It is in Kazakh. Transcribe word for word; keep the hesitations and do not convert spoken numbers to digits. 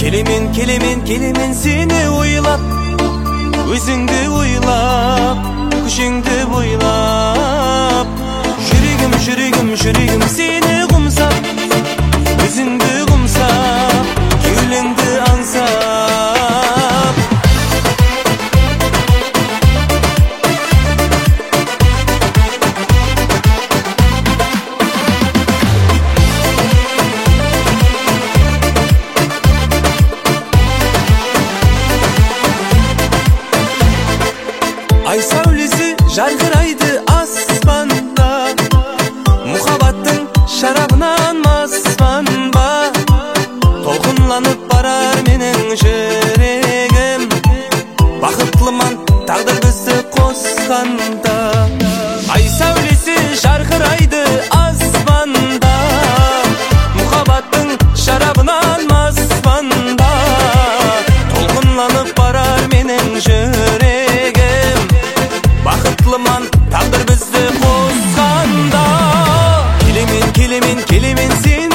Kelimin kelimin kelimin seni oylap, özüңdү oylap, күшүңдү boylap. Жүрегім, жүрегім, жүрегім seni кумсап, өзүңдү кумсап, кеулеңди аңсап. Ай сәулесі жарқырайды аспанда, мұхаббаттың шарабынан маспан ба? Толқынланып барар менің жүрегім, бақытлыман тағдыр бізді қосқанда. Ай сәулесі жарқырайды аспанда, мұхаббаттың шарабынан маспан ба? Толқынланып барар менің жүрегім, бақытлыман тағдыр бізді қосқанда. Келемен, келемен, келемен сен